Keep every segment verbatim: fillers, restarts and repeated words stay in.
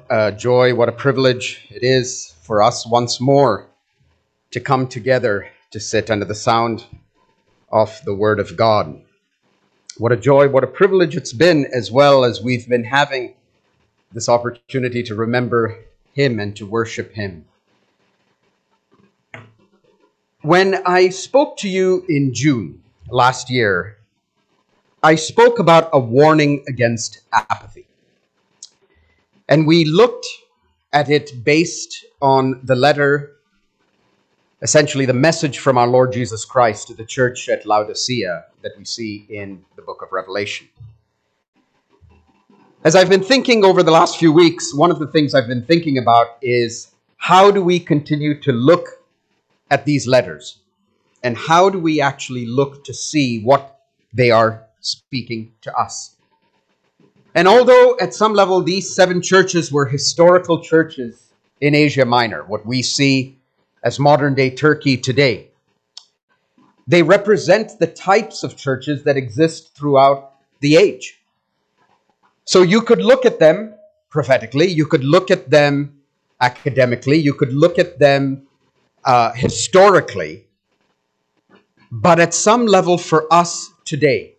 a joy, what a privilege it is for us once more to come together to sit under the sound of the Word of God. What a joy, what a privilege it's been, as well as we've been having this opportunity to remember Him and to worship Him. When I spoke to you in June last year, I spoke about a warning against apathy. And we looked at it based on the letter, essentially the message from our Lord Jesus Christ to the church at Laodicea that we see in the book of Revelation. As I've been thinking over the last few weeks, one of the things I've been thinking about is how do we continue to look at these letters? And how do we actually look to see what they are speaking to us? And although at some level these seven churches were historical churches in Asia Minor, what we see as modern-day Turkey today, they represent the types of churches that exist throughout the age. So you could look at them prophetically, you could look at them academically, you could look at them uh, historically, but at some level for us today,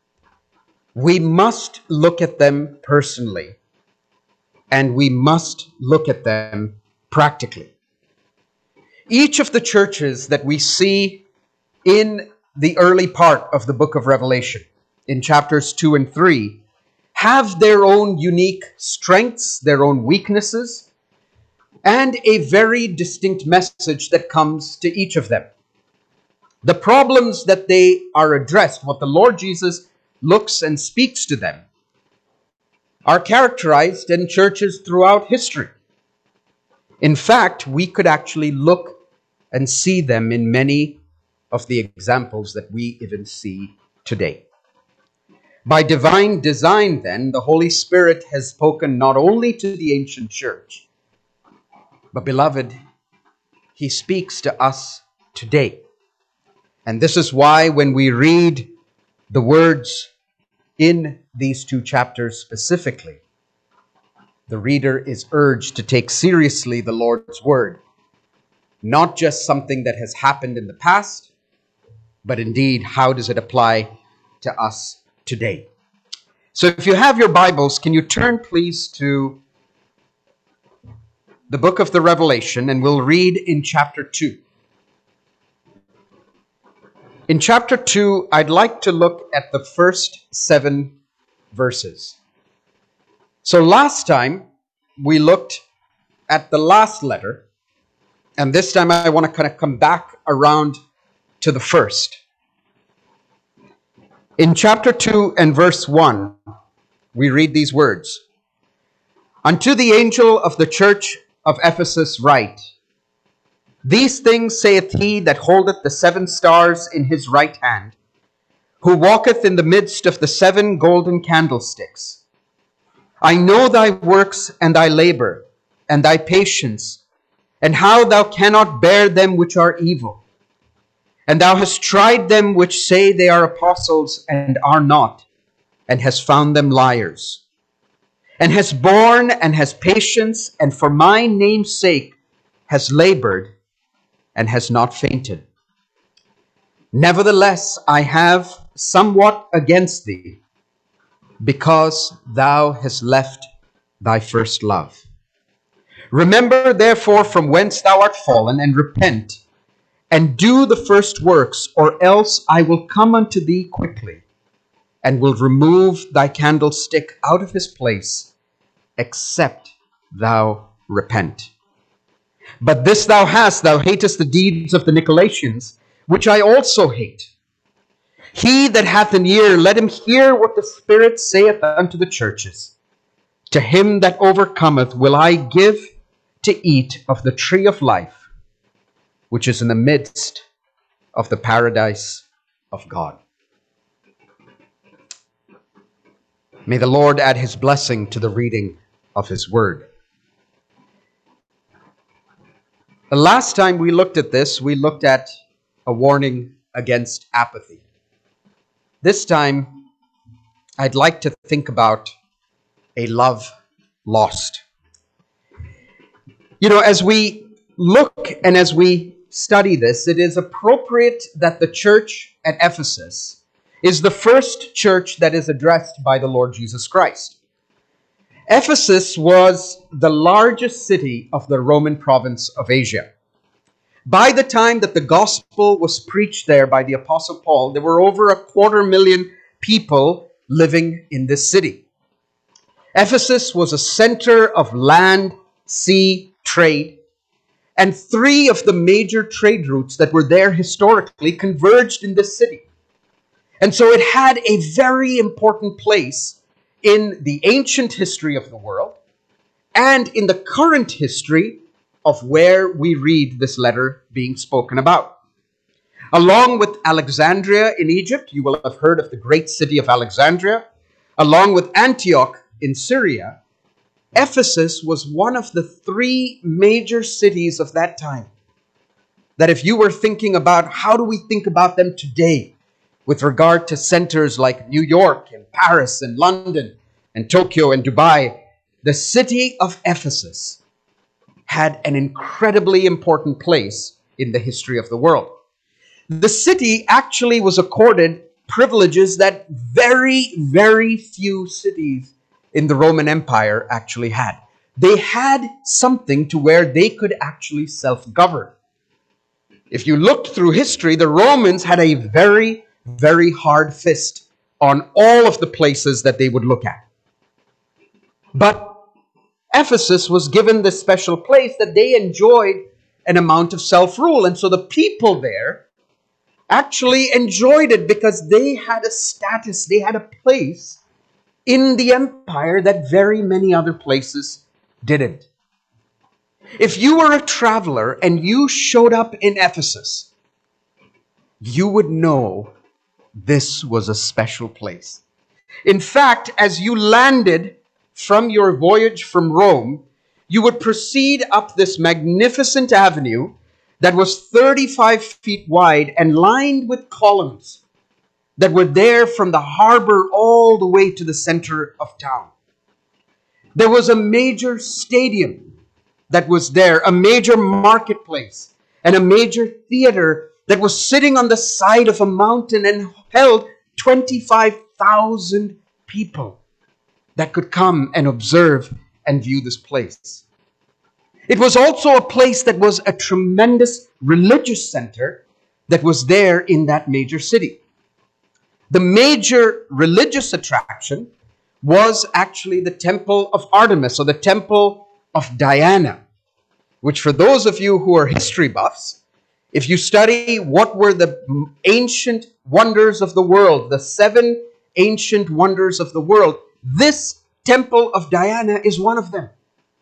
we must look at them personally, and we must look at them practically. Each of the churches that we see in the early part of the book of Revelation, in chapters two and three, have their own unique strengths, their own weaknesses, and a very distinct message that comes to each of them. The problems that they are addressed, what the Lord Jesus looks and speaks to them, are characterized in churches throughout history. In fact, we could actually look and see them in many of the examples that we even see today. By divine design, then, the Holy Spirit has spoken not only to the ancient church, but, beloved, He speaks to us today. And this is why when we read the words in these two chapters specifically, the reader is urged to take seriously the Lord's word, not just something that has happened in the past, but indeed, how does it apply to us today? So if you have your Bibles, can you turn please to the book of the Revelation, and we'll read in chapter two. In chapter two, I'd like to look at the first seven verses. So last time, we looked at the last letter, and this time I want to kind of come back around to the first. In chapter two and verse one, we read these words. Unto the angel of the church of Ephesus write, These things saith he that holdeth the seven stars in his right hand, who walketh in the midst of the seven golden candlesticks. I know thy works and thy labor, and thy patience, and how thou cannot bear them which are evil. And thou hast tried them which say they are apostles and are not, and hast found them liars. And hast borne and has patience, and for my name's sake has labored, and has not fainted. Nevertheless, I have somewhat against thee, because thou hast left thy first love. Remember therefore from whence thou art fallen, and repent, and do the first works, or else I will come unto thee quickly, and will remove thy candlestick out of his place, except thou repent. But this thou hast, thou hatest the deeds of the Nicolaitans, which I also hate. He that hath an ear, let him hear what the Spirit saith unto the churches. To him that overcometh will I give to eat of the tree of life, which is in the midst of the paradise of God. May the Lord add his blessing to the reading of his word. The last time we looked at this, we looked at a warning against apathy. This time, I'd like to think about a love lost. You know, as we look and as we study this, it is appropriate that the church at Ephesus is the first church that is addressed by the Lord Jesus Christ. Ephesus was the largest city of the Roman province of Asia. By the time that the gospel was preached there by the Apostle Paul, there were over a quarter million people living in this city. Ephesus was a center of land, sea, trade, and three of the major trade routes that were there historically converged in this city. And so it had a very important place in the ancient history of the world and in the current history of where we read this letter being spoken about. Along with Alexandria in Egypt, you will have heard of the great city of Alexandria. Along with Antioch in Syria, Ephesus was one of the three major cities of that time. That if you were thinking about how do we think about them today with regard to centers like New York and Paris and London and Tokyo and Dubai, the city of Ephesus had an incredibly important place in the history of the world. The city actually was accorded privileges that very, very few cities in the Roman Empire actually had. They had something to where they could actually self-govern. If you looked through history, the Romans had a very, very hard fist on all of the places that they would look at. But Ephesus was given this special place that they enjoyed an amount of self-rule. And so the people there actually enjoyed it because they had a status, they had a place in the empire that very many other places didn't. If you were a traveler and you showed up in Ephesus, you would know this was a special place. In fact, as you landed from your voyage from Rome, you would proceed up this magnificent avenue that was thirty-five feet wide and lined with columns that were there from the harbor all the way to the center of town. There was a major stadium that was there, a major marketplace, and a major theater that was sitting on the side of a mountain and held twenty-five thousand people that could come and observe and view this place. It was also a place that was a tremendous religious center that was there in that major city. The major religious attraction was actually the temple of Artemis, or the temple of Diana, which for those of you who are history buffs, if you study what were the ancient wonders of the world, the seven ancient wonders of the world, this temple of Diana is one of them.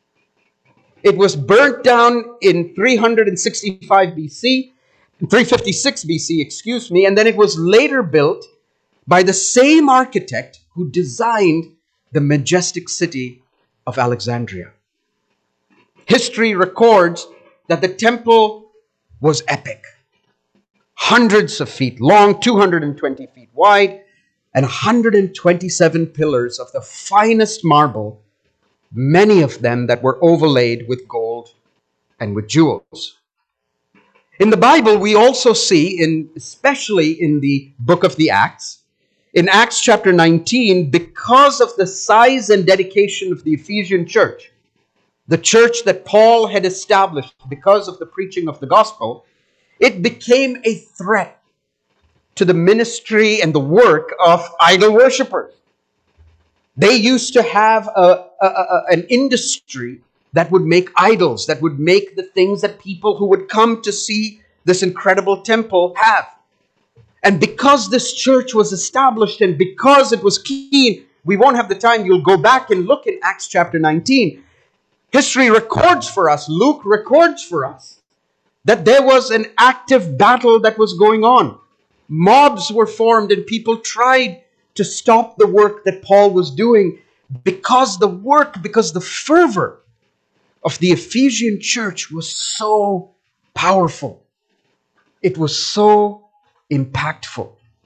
It was burnt down in three sixty-five B C, three fifty-six B C, excuse me, and then it was later built by the same architect who designed the majestic city of Alexandria. History records that the temple was epic. Hundreds of feet long, two hundred twenty feet wide, and one hundred twenty-seven pillars of the finest marble, many of them that were overlaid with gold and with jewels. In the Bible, we also see, in especially in the book of the Acts, in Acts chapter nineteen, because of the size and dedication of the Ephesian church, the church that Paul had established because of the preaching of the gospel, it became a threat to the ministry and the work of idol worshipers. They used to have a, a, a, an industry that would make idols, that would make the things that people who would come to see this incredible temple have. And because this church was established and because it was keen, we won't have the time, you'll go back and look in Acts chapter nineteen. History records for us, Luke records for us, that there was an active battle that was going on. Mobs were formed and people tried to stop the work that Paul was doing because the work, because the fervor of the Ephesian church was so powerful. It was so impactful.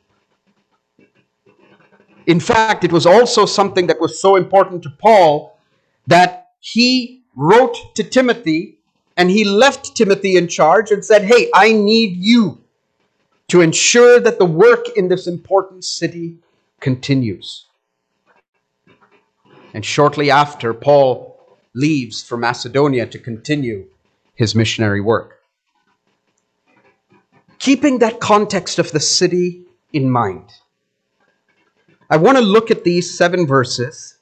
In fact, it was also something that was so important to Paul that he wrote to Timothy And he left Timothy in charge and said, hey, I need you to ensure that the work in this important city continues. And shortly after, Paul leaves for Macedonia to continue his missionary work. Keeping that context of the city in mind, I want to look at these seven verses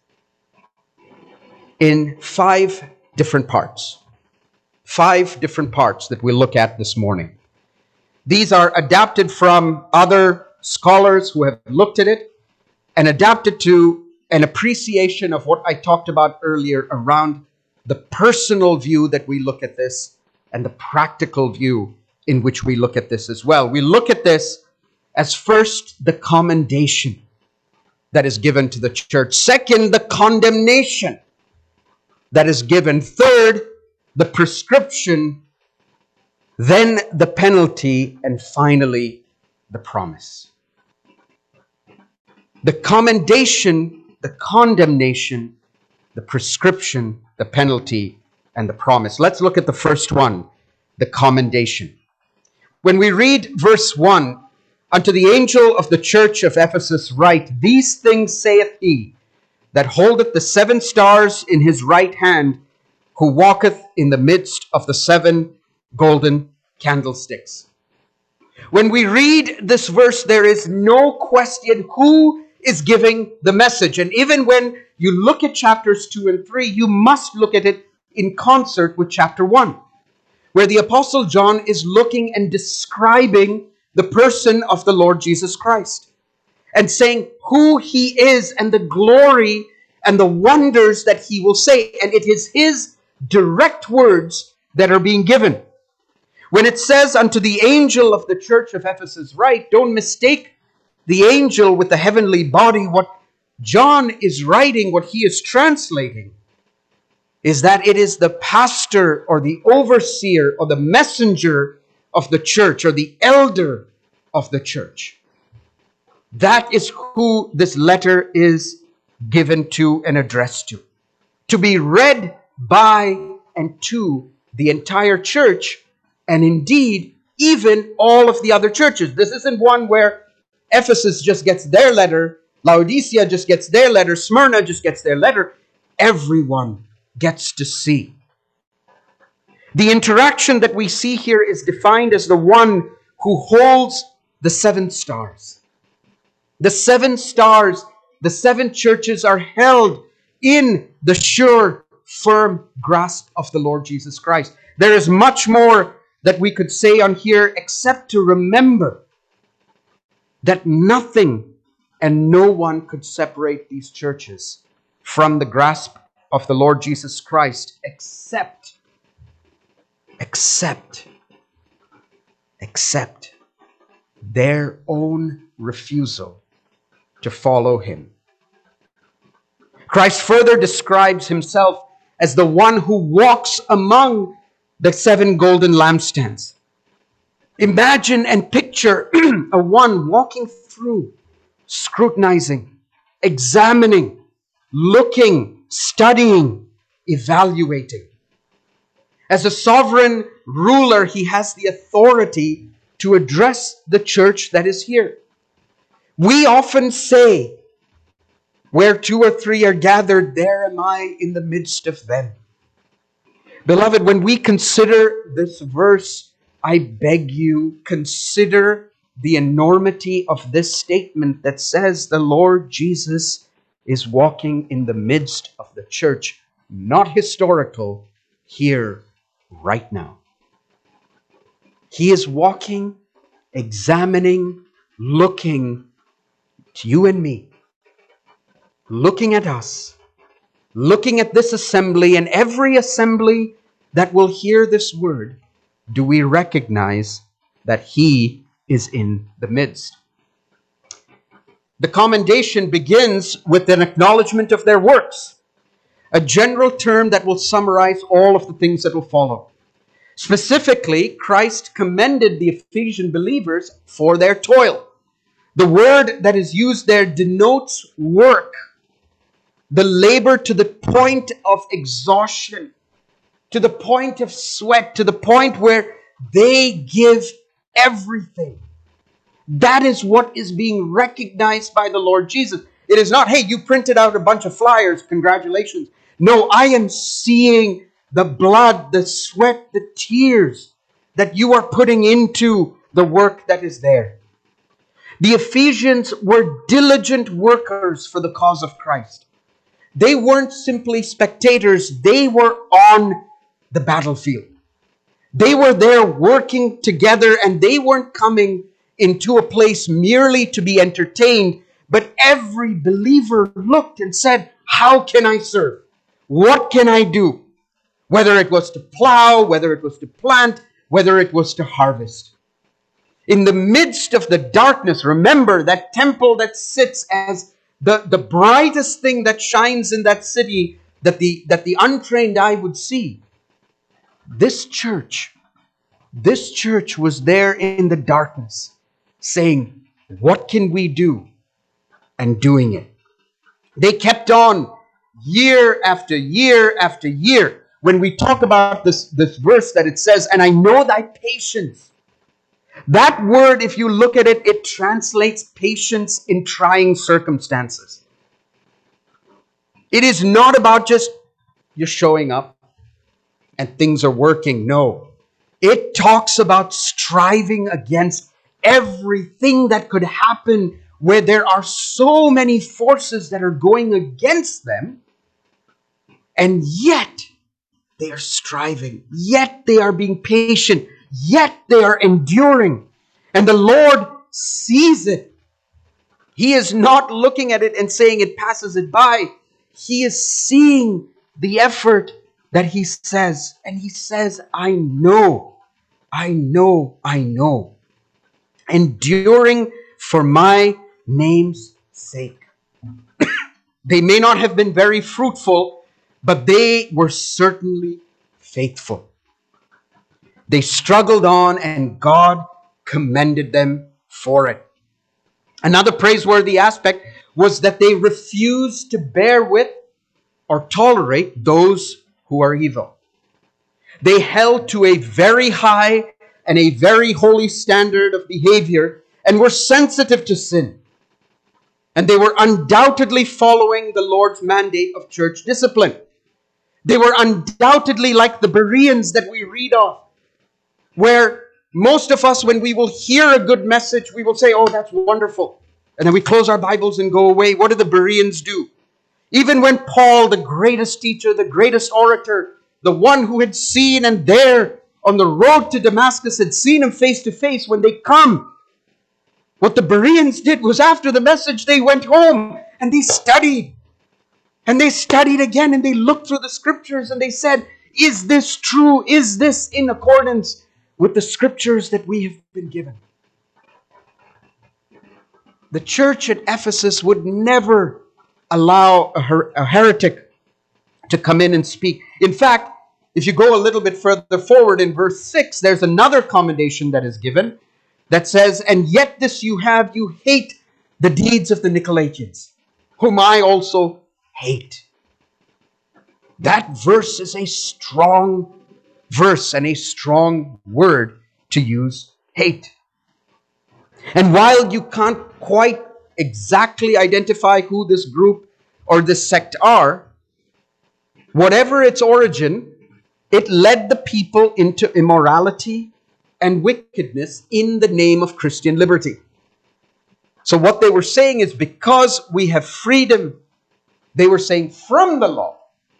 in five different parts. Five different parts that we'll look at this morning. These are adapted from other scholars who have looked at it and adapted to an appreciation of what I talked about earlier around the personal view that we look at this and the practical view in which we look at this as well. We look at this as first the commendation that is given to the church. Second, the condemnation that is given. Third, the prescription. Then the penalty. And finally, the promise. The commendation, the condemnation, the prescription, the penalty, and the promise. Let's look at the first one, the commendation. When we read verse one, unto the angel of the church of Ephesus write, these things saith he that holdeth the seven stars in his right hand, who walketh in the midst of the seven golden candlesticks. When we read this verse, there is no question who is giving the message. And even when you look at chapters two and three, you must look at it in concert with chapter one, where the Apostle John is looking and describing the person of the Lord Jesus Christ and saying who he is and the glory and the wonders that he will say. And it is his direct words that are being given. When it says unto the angel of the church of Ephesus write, don't mistake the angel with the heavenly body. What John is writing, what he is translating, is that it is the pastor or the overseer or the messenger of the church or the elder of the church. That is who this letter is given to and addressed to. To be read by and to the entire church, and indeed even all of the other churches. This isn't one where Ephesus just gets their letter, Laodicea just gets their letter, Smyrna just gets their letter. Everyone gets to see. The interaction that we see here is defined as the one who holds the seven stars. The seven stars, the seven churches are held in the sure, firm grasp of the Lord Jesus Christ. There is much more that we could say on here except to remember that nothing and no one could separate these churches from the grasp of the Lord Jesus Christ except, except, except their own refusal to follow him. Christ further describes himself as the one who walks among the seven golden lampstands. Imagine and picture a one walking through, scrutinizing, examining, looking, studying, evaluating. As a sovereign ruler, he has the authority to address the church that is here. We often say, where two or three are gathered, there am I in the midst of them. Beloved, when we consider this verse, I beg you, consider the enormity of this statement that says the Lord Jesus is walking in the midst of the church, not historical, here, right now. He is walking, examining, looking to you and me, looking at us, looking at this assembly and every assembly that will hear this word. Do we recognize that he is in the midst? The commendation begins with an acknowledgement of their works, a general term that will summarize all of the things that will follow. Specifically, Christ commended the Ephesian believers for their toil. The word that is used there denotes work, the labor to the point of exhaustion, to the point of sweat, to the point where they give everything. That is what is being recognized by the Lord Jesus. It is not, hey, you printed out a bunch of flyers, congratulations. No, I am seeing the blood, the sweat, the tears that you are putting into the work that is there. The Ephesians were diligent workers for the cause of Christ. They weren't simply spectators, they were on the battlefield. They were there working together, and they weren't coming into a place merely to be entertained, but every believer looked and said, how can I serve? What can I do? Whether it was to plow, whether it was to plant, whether it was to harvest. In the midst of the darkness, remember that temple that sits as the, the brightest thing that shines in that city that the, that the untrained eye would see. This church, this church was there in the darkness saying, what can we do? And doing it. They kept on year after year after year. When we talk about this, this verse that it says, and I know thy patience. That word, if you look at it, it translates patience in trying circumstances. It is not about just you're showing up and things are working. No. It talks about striving against everything that could happen where there are so many forces that are going against them, and yet they are striving, yet they are being patient, yet they are enduring. And the Lord sees it. He is not looking at it and saying it passes it by. He is seeing the effort that he says, and he says, I know, I know, I know. Enduring for my name's sake. They may not have been very fruitful, but they were certainly faithful. They struggled on, and God commended them for it. Another praiseworthy aspect was that they refused to bear with or tolerate those who are evil. They held to a very high and a very holy standard of behavior and were sensitive to sin. And they were undoubtedly following the Lord's mandate of church discipline. They were undoubtedly like the Bereans that we read of, where most of us, when we will hear a good message, we will say, oh, that's wonderful. And then we close our Bibles and go away. What did the Bereans do? Even when Paul, the greatest teacher, the greatest orator, the one who had seen and there on the road to Damascus had seen him face to face, when they come, what the Bereans did was after the message, they went home and they studied. And they studied again and they looked through the scriptures and they said, is this true? Is this in accordance with the scriptures that we have been given? The church at Ephesus would never allow a, her- a heretic to come in and speak. In fact, if you go a little bit further forward in verse six, there's another commendation that is given that says, and yet this you have, you hate the deeds of the Nicolaitans, whom I also hate. That verse is a strong verse and a strong word to use, hate. And while you can't quite exactly identify who this group or this sect are, whatever its origin, it led the people into immorality and wickedness in the name of Christian liberty. So what they were saying is, because we have freedom, they were saying from the law,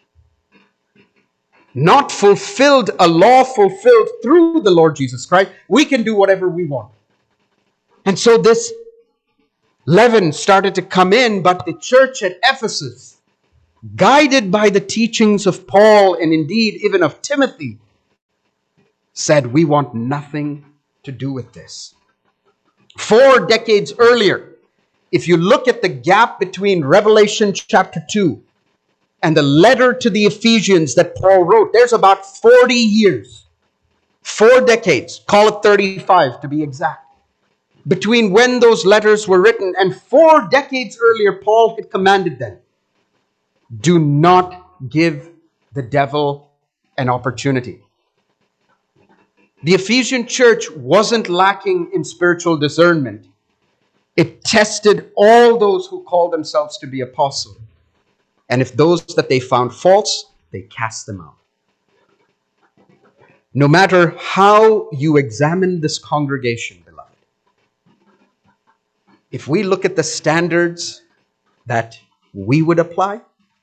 not fulfilled, a law fulfilled through the Lord Jesus Christ, we can do whatever we want. And so this leaven started to come in, but the church at Ephesus, guided by the teachings of Paul and indeed even of Timothy, said, we want nothing to do with this. Four decades earlier, if you look at the gap between Revelation chapter two and the letter to the Ephesians that Paul wrote, there's about forty years. Four decades, call it thirty-five to be exact, between when those letters were written. And four decades earlier, Paul had commanded them, do not give the devil an opportunity. The Ephesian church wasn't lacking in spiritual discernment. It tested all those who called themselves to be apostles. And if those that they found false, they cast them out. No matter how you examine this congregation, beloved, if we look at the standards that we would apply,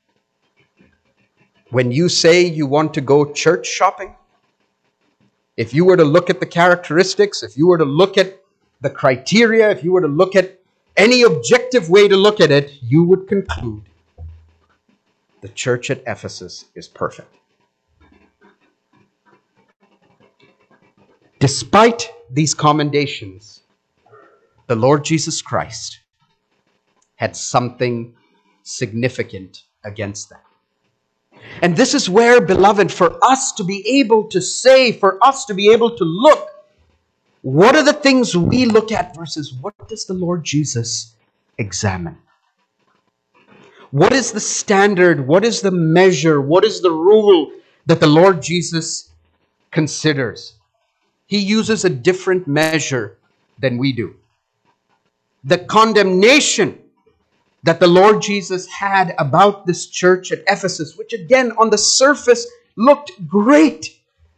when you say you want to go church shopping, if you were to look at the characteristics, if you were to look at the criteria, if you were to look at any objective way to look at it, you would conclude the church at Ephesus is perfect. Despite these commendations, the Lord Jesus Christ had something significant against them. And this is where, beloved, for us to be able to say, for us to be able to look, what are the things we look at versus what does the Lord Jesus examine? What is the standard? What is the measure? What is the rule that the Lord Jesus considers? He uses a different measure than we do. The condemnation that the Lord Jesus had about this church at Ephesus, which again on the surface looked great.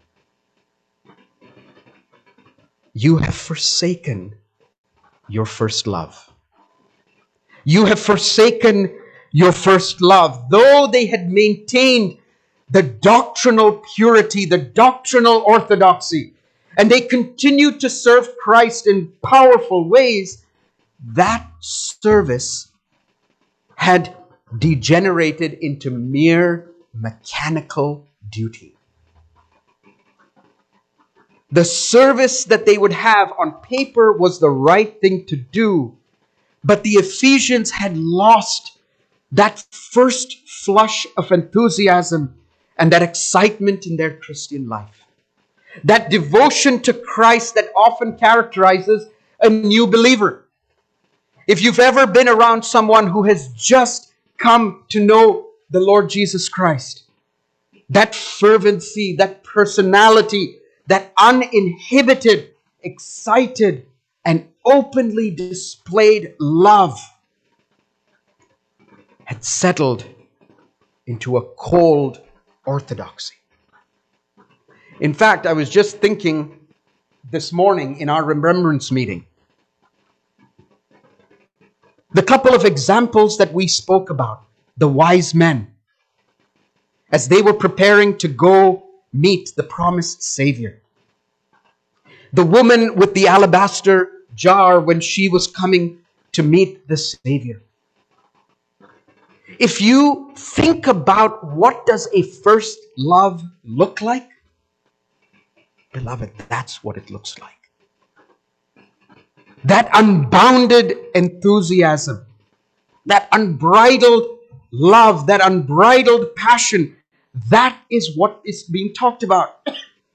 You have forsaken your first love. You have forsaken your first love. Though they had maintained the doctrinal purity, the doctrinal orthodoxy, and they continued to serve Christ in powerful ways, that service had degenerated into mere mechanical duty. The service that they would have on paper was the right thing to do, but the Ephesians had lost that first flush of enthusiasm and that excitement in their Christian life. That devotion to Christ that often characterizes a new believer. If you've ever been around someone who has just come to know the Lord Jesus Christ, that fervency, that personality, that uninhibited, excited, and openly displayed love had settled into a cold orthodoxy. In fact, I was just thinking this morning in our remembrance meeting, the couple of examples that we spoke about, the wise men, as they were preparing to go meet the promised Savior. The woman with the alabaster jar when she was coming to meet the Savior. If you think about what does a first love look like, beloved, that's what it looks like. That unbounded enthusiasm, that unbridled love, that unbridled passion, that is what is being talked about.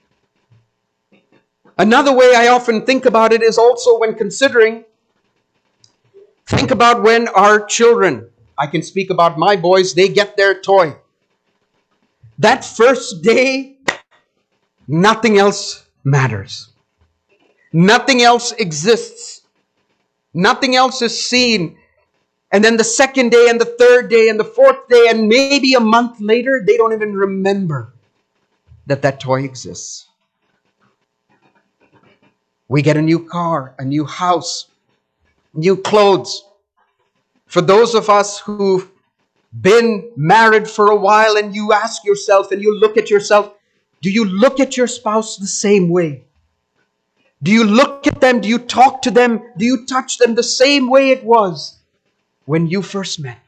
Another way I often think about it is also when considering, think about when our children, I can speak about my boys, they get their toy. That first day, nothing else matters. Nothing else exists. Nothing else is seen. And then the second day and the third day and the fourth day and maybe a month later, they don't even remember that that toy exists. We get a new car, a new house, new clothes. For those of us who've been married for a while and you ask yourself and you look at yourself, do you look at your spouse the same way? Do you look at them? Do you talk to them? Do you touch them the same way it was when you first met?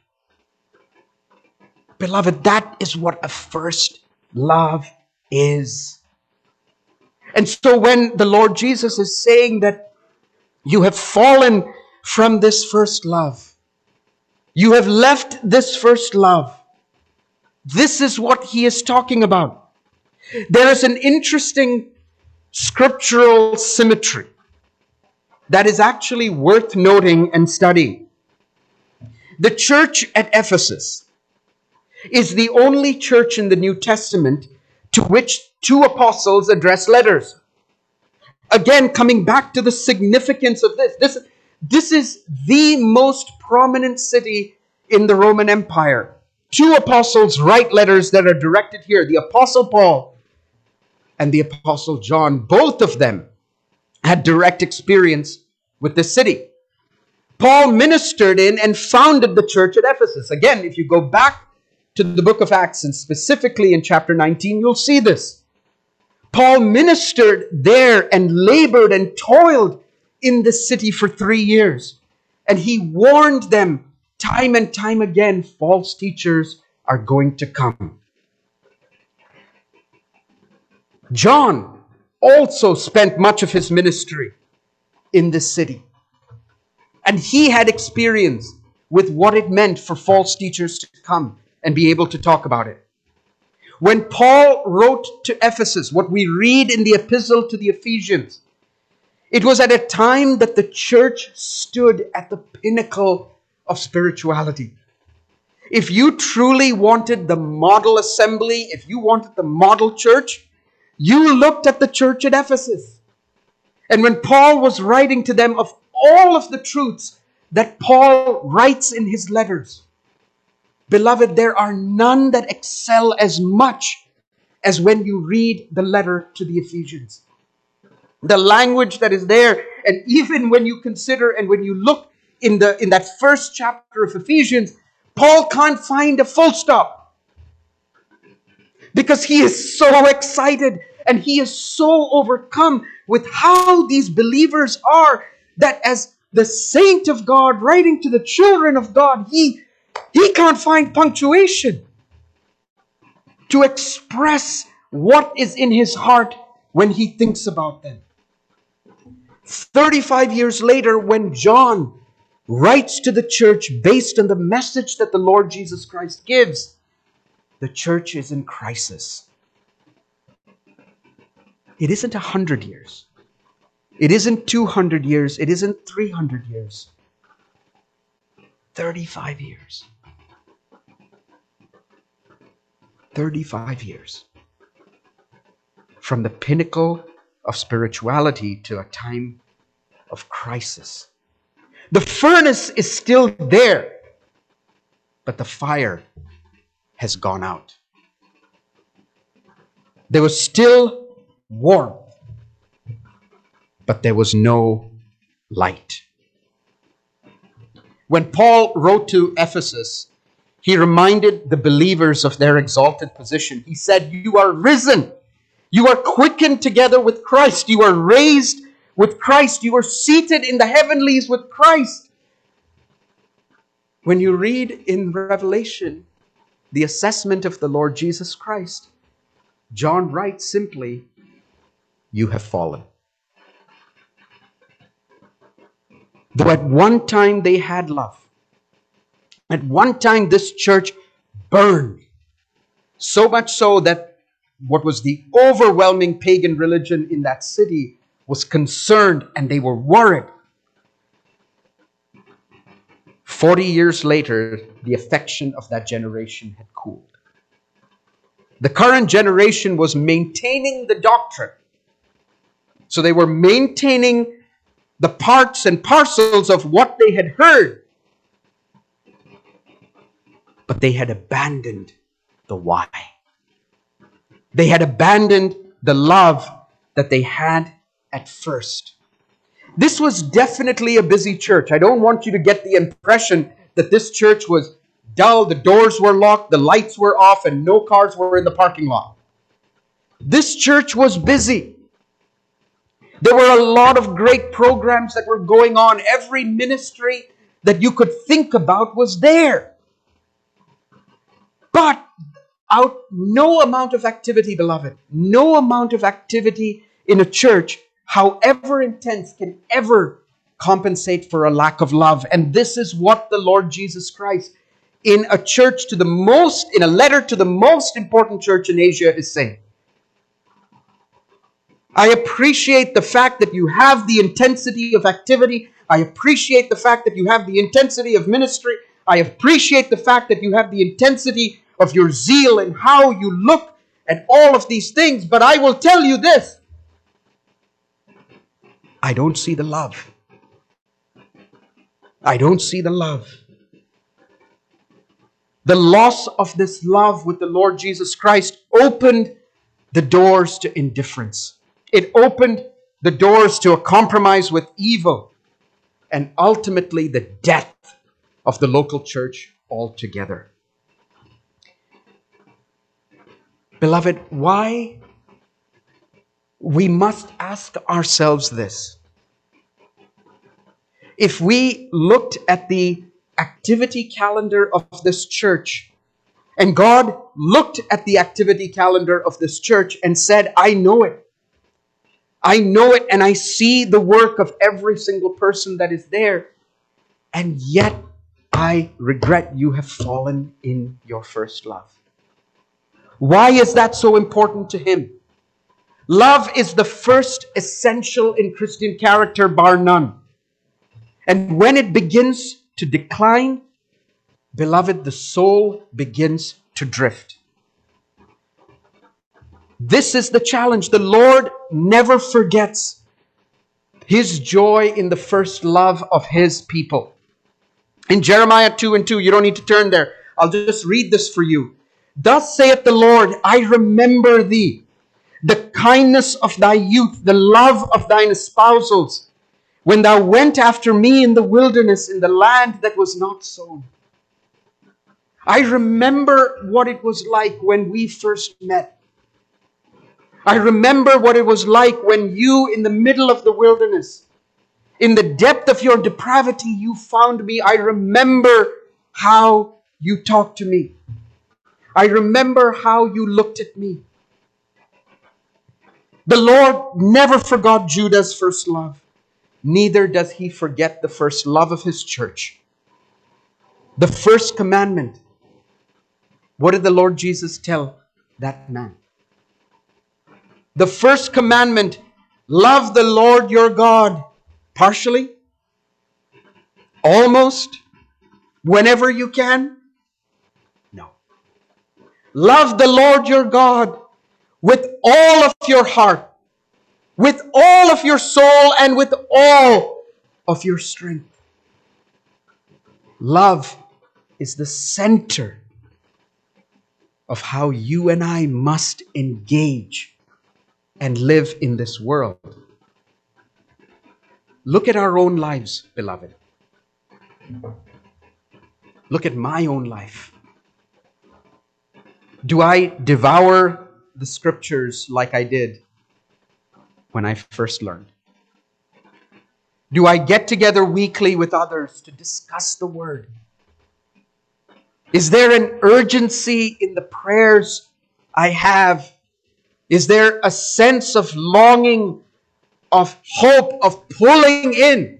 Beloved, that is what a first love is. And so when the Lord Jesus is saying that you have fallen from this first love, you have left this first love, this is what he is talking about. There is an interesting scriptural symmetry that is actually worth noting and studying. The church at Ephesus is the only church in the New Testament to which two apostles address letters. Again, coming back to the significance of this. This, this is the most prominent city in the Roman Empire. Two apostles write letters that are directed here. The Apostle Paul and the Apostle John, both of them had direct experience with the city. Paul ministered in and founded the church at Ephesus. Again, if you go back to the book of Acts, and specifically in chapter nineteen, you'll see this. Paul ministered there and labored and toiled in the city for three years. And he warned them time and time again, false teachers are going to come. John also spent much of his ministry in this city. And he had experience with what it meant for false teachers to come and be able to talk about it. When Paul wrote to Ephesus, what we read in the epistle to the Ephesians, it was at a time that the church stood at the pinnacle of spirituality. If you truly wanted the model assembly, if you wanted the model church, you looked at the church at Ephesus. And when Paul was writing to them of all of the truths that Paul writes in his letters, beloved, there are none that excel as much as when you read the letter to the Ephesians. The language that is there, and even when you consider and when you look in the in that first chapter of Ephesians, Paul can't find a full stop because he is so excited and he is so overcome with how these believers are, that as the saint of God writing to the children of God, he He can't find punctuation to express what is in his heart when he thinks about them. thirty-five years later, when John writes to the church based on the message that the Lord Jesus Christ gives, the church is in crisis. It isn't a hundred years. It isn't two hundred years. It isn't three hundred years. thirty-five years. thirty-five years. From the pinnacle of spirituality to a time of crisis. The furnace is still there, but the fire has gone out. There was still warmth, but there was no light. When Paul wrote to Ephesus, he reminded the believers of their exalted position. He said, you are risen. You are quickened together with Christ. You are raised with Christ. You are seated in the heavenlies with Christ. When you read in Revelation the assessment of the Lord Jesus Christ, John writes simply, you have fallen. Though at one time they had love, at one time this church burned, so much so that what was the overwhelming pagan religion in that city was concerned and they were worried. Forty years later, the affection of that generation had cooled. The current generation was maintaining the doctrine. So they were maintaining the parts and parcels of what they had heard. But they had abandoned the why. They had abandoned the love that they had at first. This was definitely a busy church. I don't want you to get the impression that this church was dull, the doors were locked, the lights were off, and no cars were in the parking lot. This church was busy. There were a lot of great programs that were going on. Every ministry that you could think about was there. But out no amount of activity, beloved, no amount of activity in a church, however intense, can ever compensate for a lack of love. And this is what the Lord Jesus Christ, in a church to the most, in a letter to the most important church in Asia, is saying. I appreciate the fact that you have the intensity of activity. I appreciate the fact that you have the intensity of ministry. I appreciate the fact that you have the intensity of your zeal and how you look and all of these things, but I will tell you this. I don't see the love. I don't see the love. The loss of this love with the Lord Jesus Christ opened the doors to indifference. It opened the doors to a compromise with evil, and ultimately the death of the local church altogether. Beloved, why? We must ask ourselves this. If we looked at the activity calendar of this church, and God looked at the activity calendar of this church and said, I know it. I know it, and I see the work of every single person that is there, and yet I regret you have fallen in your first love. Why is that so important to Him? Love is the first essential in Christian character, bar none. And when it begins to decline, beloved, the soul begins to drift. This is the challenge. The Lord never forgets His joy in the first love of His people. In Jeremiah two and two, you don't need to turn there. I'll just read this for you. Thus saith the Lord, I remember thee, the kindness of thy youth, the love of thine espousals, when thou went after me in the wilderness, in the land that was not sown. I remember what it was like when we first met. I remember what it was like when you, in the middle of the wilderness, in the depth of your depravity, you found me. I remember how you talked to me. I remember how you looked at me. The Lord never forgot Judah's first love. Neither does He forget the first love of His church. The first commandment. What did the Lord Jesus tell that man? The first commandment, love the Lord your God. Partially? Almost? Whenever you can? No. Love the Lord your God with all of your heart, with all of your soul, and with all of your strength. Love is the center of how you and I must engage and live in this world. Look at our own lives, beloved. Look at my own life. Do I devour the scriptures like I did when I first learned? Do I get together weekly with others to discuss the Word? Is there an urgency in the prayers I have? Is there a sense of longing, of hope, of pulling in?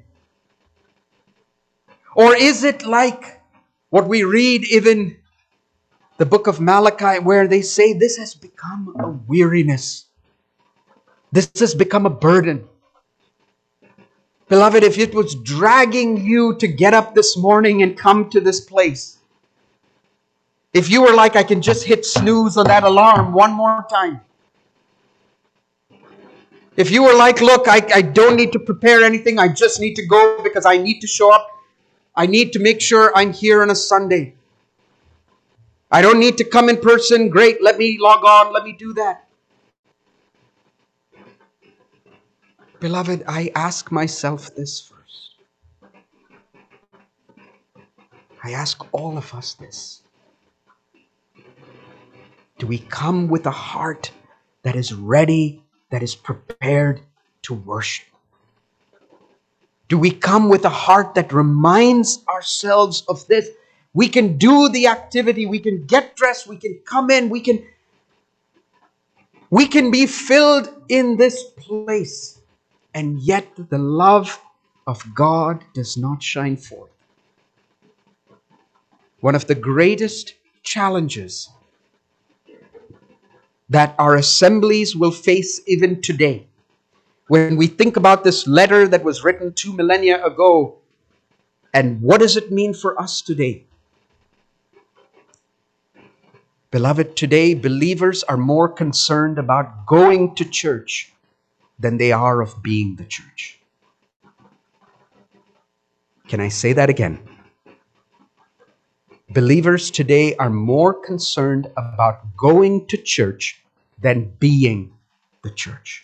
Or is it like what we read even the book of Malachi, where they say this has become a weariness. This has become a burden. Beloved, if it was dragging you to get up this morning and come to this place, if you were like, I can just hit snooze on that alarm one more time. If you were like, look, I, I don't need to prepare anything. I just need to go because I need to show up. I need to make sure I'm here on a Sunday. I don't need to come in person. Great, let me log on. Let me do that. Beloved, I ask myself this first. I ask all of us this. Do we come with a heart that is ready, that is prepared to worship? Do we come with a heart that reminds ourselves of this? We can do the activity, we can get dressed, we can come in, we can, we can be filled in this place. And yet the love of God does not shine forth. One of the greatest challenges that our assemblies will face even today, when we think about this letter that was written two millennia ago, and what does it mean for us today? Beloved, today believers are more concerned about going to church than they are of being the church. Can I say that again? Believers today are more concerned about going to church than being the church.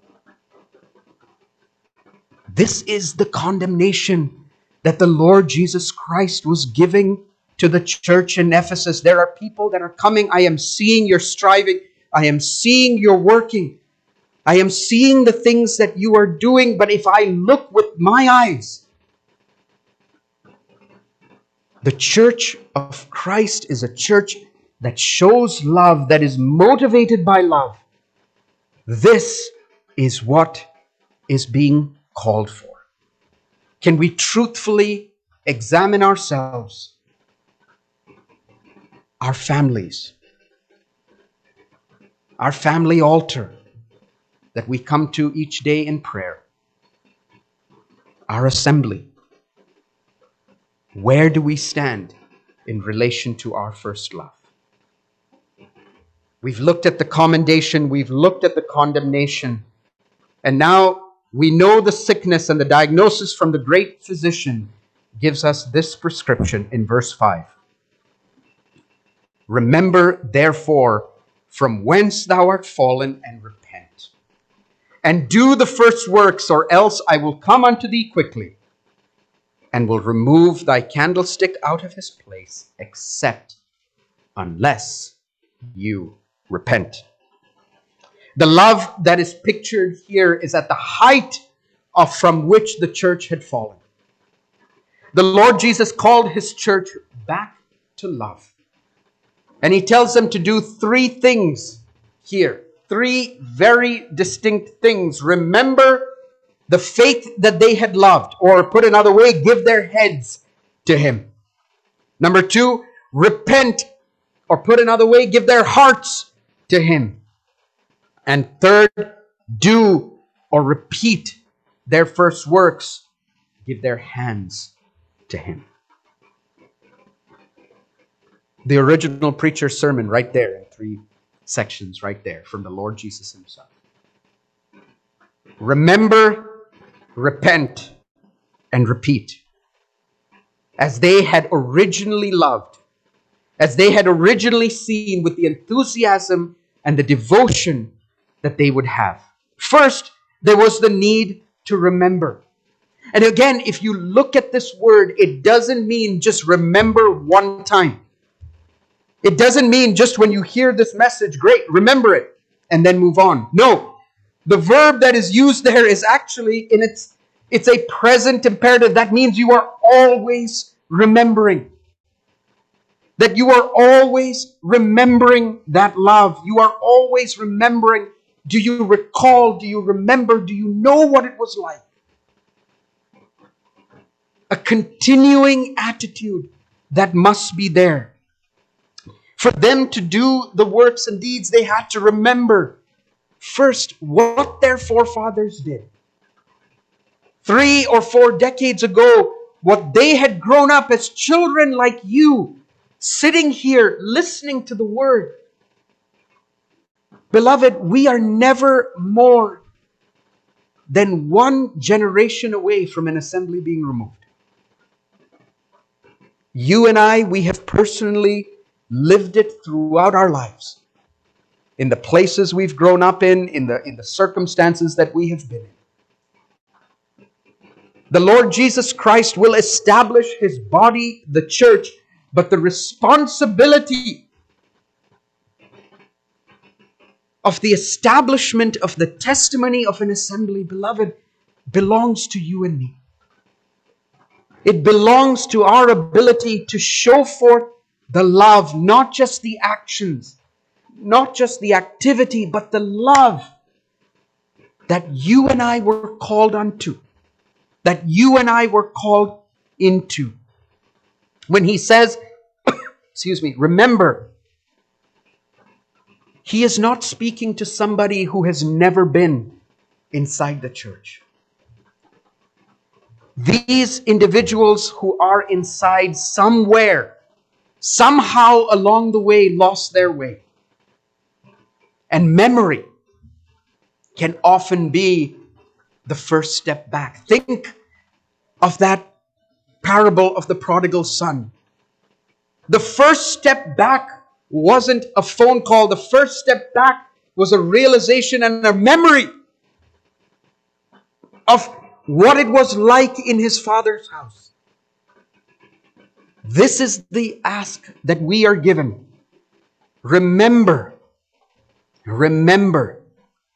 This is the condemnation that the Lord Jesus Christ was giving to the church in Ephesus. There are people that are coming. I am seeing your striving. I am seeing your working. I am seeing the things that you are doing. But if I look with my eyes, the church of Christ is a church that shows love, that is motivated by love. This is what is being called for. Can we truthfully examine ourselves, our families, our family altar that we come to each day in prayer, our assembly? Where do we stand in relation to our first love? We've looked at the commendation, we've looked at the condemnation, and now we know the sickness, and the diagnosis from the great physician gives us this prescription in verse five. Remember, therefore, from whence thou art fallen, and repent. And do the first works, or else I will come unto thee quickly, and will remove thy candlestick out of his place, except unless you repent. The love that is pictured here is at the height of from which the church had fallen. The Lord Jesus called his church back to love. And he tells them to do three things here. Three very distinct things. Remember the faith that they had loved, or put another way, give their heads to him. Number two, repent, or put another way, give their hearts to him. And third, do or repeat their first works, give their hands to him. The original preacher's sermon right there in three sections right there from the Lord Jesus himself. Remember, repent, and repeat. As they had originally loved, as they had originally seen, with the enthusiasm and the devotion that they would have. First, there was the need to remember. And again, if you look at this word, it doesn't mean just remember one time. It doesn't mean just when you hear this message, great, remember it, and then move on. No, the verb that is used there is actually in its, it's a present imperative. That means you are always remembering. That you are always remembering that love. You are always remembering. Do you recall? Do you remember? Do you know what it was like? A continuing attitude that must be there. For them to do the works and deeds, they had to remember first what their forefathers did. Three or four decades ago, what they had grown up as children like you, sitting here listening to the word. Beloved, we are never more than one generation away from an assembly being removed. You and I, we have personally lived it throughout our lives. In the places we've grown up in, in the, in the circumstances that we have been in. The Lord Jesus Christ will establish his body, the church, but the responsibility of the establishment of the testimony of an assembly, beloved, belongs to you and me. It belongs to our ability to show forth the love, not just the actions, not just the activity, but the love that you and I were called unto, that you and I were called into. When he says, excuse me, remember, he is not speaking to somebody who has never been inside the church. These individuals who are inside somewhere somehow along the way lost their way. And memory can often be the first step back. Think of that parable of the prodigal son. The first step back wasn't a phone call. The first step back was a realization and a memory of what it was like in his father's house. This is the ask that we are given. Remember. Remember.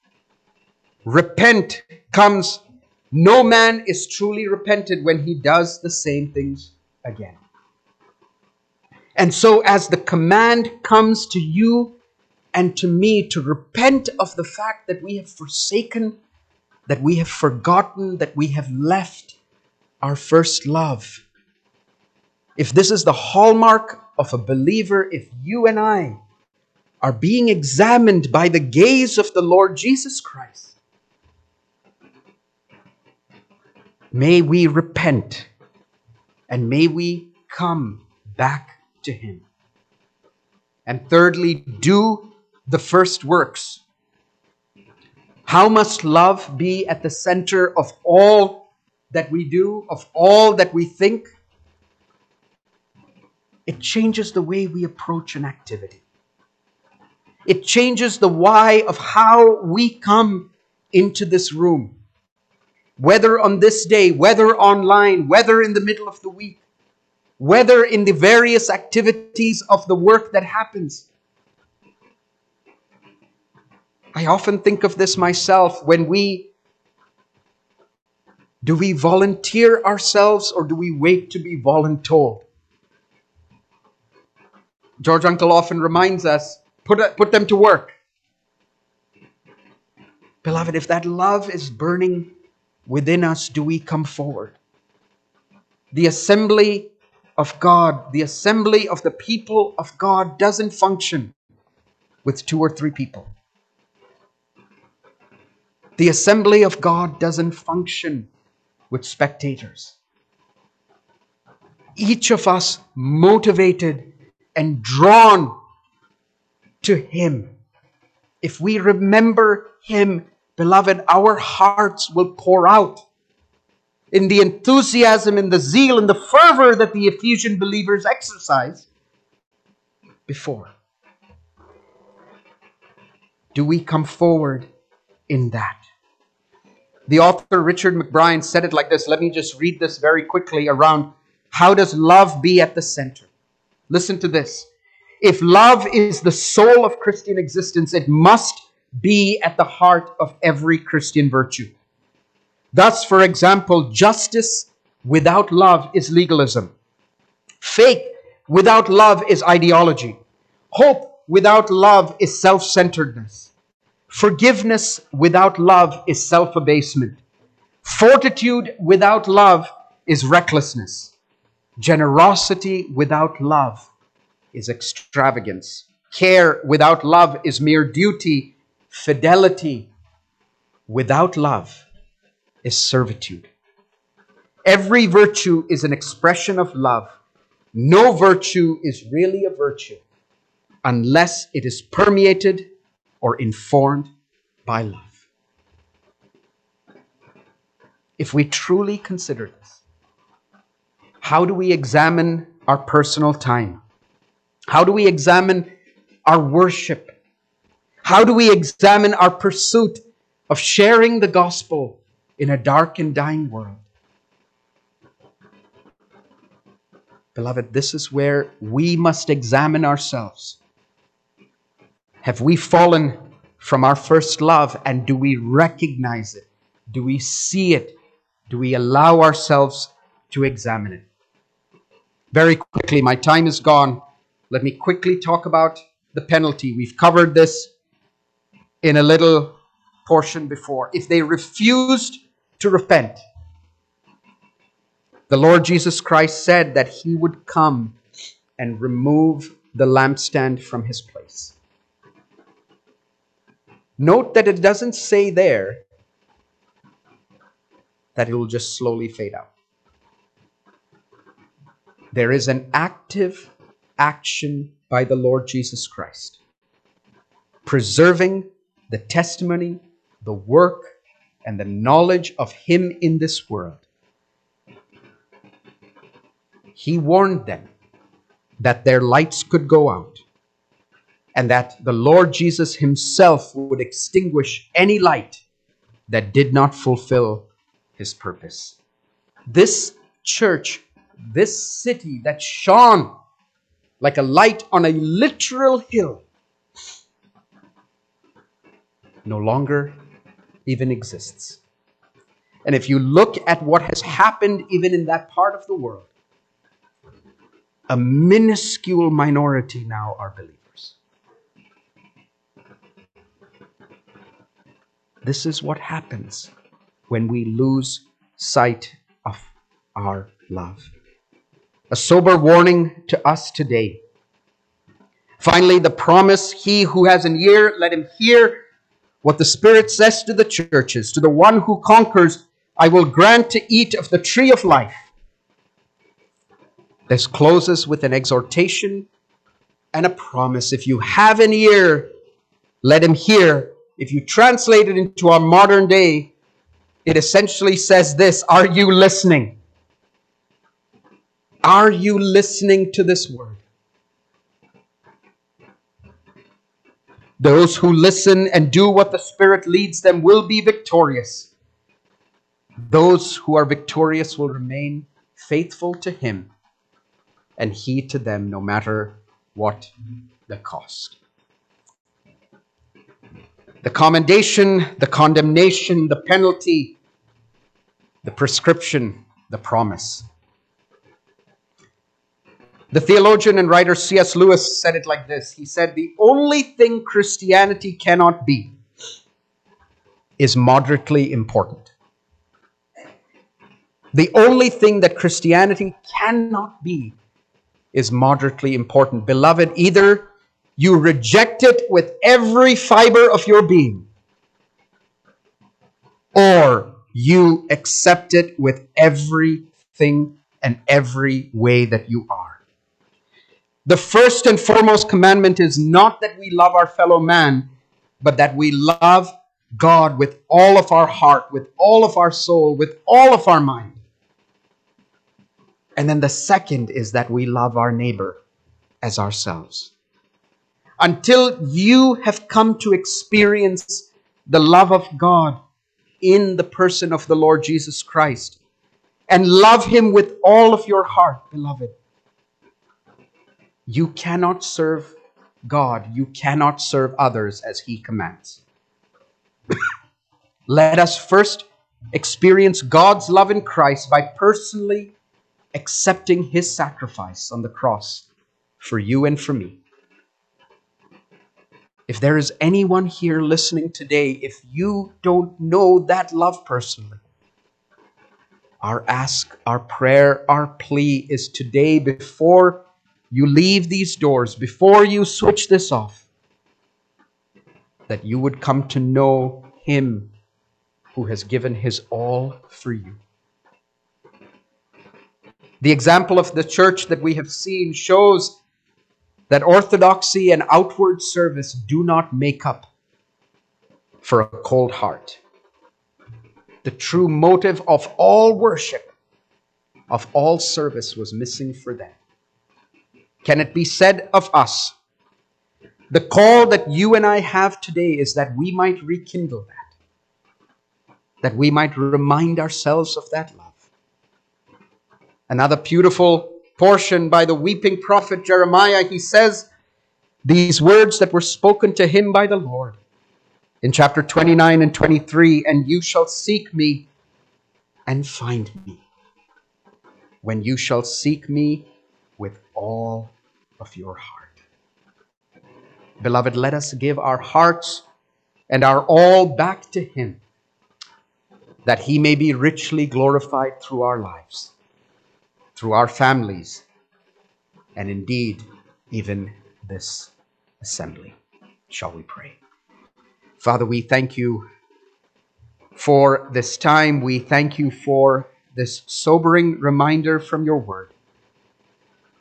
Repent comes. No man is truly repented when he does the same things again. And so as the command comes to you and to me to repent of the fact that we have forsaken, that we have forgotten, that we have left our first love. If this is the hallmark of a believer, if you and I are being examined by the gaze of the Lord Jesus Christ, may we repent and may we come back to Him. And thirdly, do the first works. How must love be at the center of all that we do, of all that we think? It changes the way we approach an activity. It changes the why of how we come into this room. Whether on this day, whether online, whether in the middle of the week, whether in the various activities of the work that happens. I often think of this myself. When we, do we volunteer ourselves or do we wait to be voluntold? George Uncle often reminds us, put, a, put them to work. Beloved, if that love is burning within us, do we come forward? The assembly of God, the assembly of the people of God doesn't function with two or three people. The assembly of God doesn't function with spectators. Each of us motivated and drawn to Him. If we remember Him, beloved, our hearts will pour out in the enthusiasm, in the zeal, in the fervor that the Ephesian believers exercised before. Do we come forward in that? The author Richard McBrien said it like this. Let me just read this very quickly around how does love be at the center. Listen to this. If love is the soul of Christian existence, it must be at the heart of every Christian virtue. Thus, for example, justice without love is legalism. Faith without love is ideology. Hope without love is self-centeredness. Forgiveness without love is self-abasement. Fortitude without love is recklessness. Generosity without love is extravagance. Care without love is mere duty. Fidelity without love is servitude. Every virtue is an expression of love. No virtue is really a virtue unless it is permeated or informed by love. If we truly consider this, how do we examine our personal time? How do we examine our worship? How do we examine our pursuit of sharing the gospel in a dark and dying world? Beloved, this is where we must examine ourselves. Have we fallen from our first love, and do we recognize it? Do we see it? Do we allow ourselves to examine it? Very quickly, my time is gone. Let me quickly talk about the penalty. We've covered this in a little portion before. If they refused to repent, the Lord Jesus Christ said that He would come and remove the lampstand from his place. Note that it doesn't say there that it will just slowly fade out. There is an active action by the Lord Jesus Christ, preserving the testimony, the work, and the knowledge of Him in this world. He warned them that their lights could go out and that the Lord Jesus Himself would extinguish any light that did not fulfill His purpose. This church, this city that shone like a light on a literal hill, no longer even exists. And if you look at what has happened even in that part of the world, a minuscule minority now are believers. This is what happens when we lose sight of our love. A sober warning to us today. Finally, the promise, he who has an ear, let him hear what the Spirit says to the churches. To the one who conquers, I will grant to eat of the tree of life. This closes with an exhortation and a promise. If you have an ear, let him hear. If you translate it into our modern day, it essentially says this: are you listening? Are you listening to this word? Those who listen and do what the Spirit leads them will be victorious. Those who are victorious will remain faithful to Him and He to them, no matter what the cost. The commendation, the condemnation, the penalty, the prescription, the promise. The theologian and writer C S Lewis said it like this. He said, the only thing Christianity cannot be is moderately important. The only thing that Christianity cannot be is moderately important. Beloved, either you reject it with every fiber of your being, or you accept it with everything and every way that you are. The first and foremost commandment is not that we love our fellow man, but that we love God with all of our heart, with all of our soul, with all of our mind. And then the second is that we love our neighbor as ourselves. Until you have come to experience the love of God in the person of the Lord Jesus Christ and love Him with all of your heart, beloved, you cannot serve God. You cannot serve others as He commands. Let us first experience God's love in Christ by personally accepting His sacrifice on the cross for you and for me. If there is anyone here listening today, if you don't know that love personally, our ask, our prayer, our plea is today, before you leave these doors, before you switch this off, that you would come to know Him who has given His all for you. The example of the church that we have seen shows that orthodoxy and outward service do not make up for a cold heart. The true motive of all worship, of all service, was missing for them. Can it be said of us? The call that you and I have today is that we might rekindle that, that we might remind ourselves of that love. Another beautiful portion by the weeping prophet Jeremiah, he says these words that were spoken to him by the Lord in chapter twenty-nine and twenty-three, and you shall seek me and find me when you shall seek me with all of your heart. Beloved, let us give our hearts and our all back to Him, that He may be richly glorified through our lives, through our families, and indeed, even this assembly. Shall we pray? Father, we thank you for this time. We thank you for this sobering reminder from your word.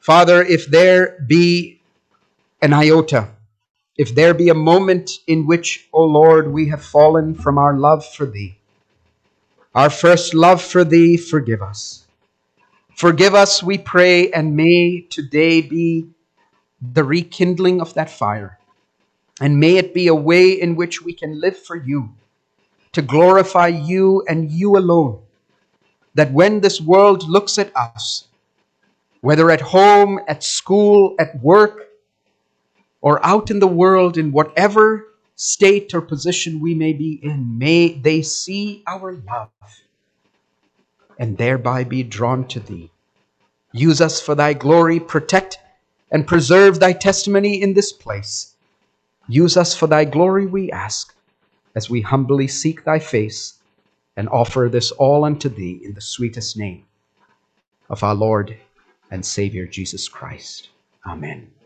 Father, if there be an iota, if there be a moment in which, O Lord, we have fallen from our love for Thee, our first love for Thee, forgive us. Forgive us, we pray, and may today be the rekindling of that fire. And may it be a way in which we can live for You, to glorify You and You alone. That when this world looks at us, whether at home, at school, at work, or out in the world, in whatever state or position we may be in, may they see our love and thereby be drawn to Thee. Use us for Thy glory. Protect and preserve Thy testimony in this place. Use us for Thy glory, we ask, as we humbly seek Thy face and offer this all unto Thee in the sweetest name of our Lord and Savior Jesus Christ. Amen.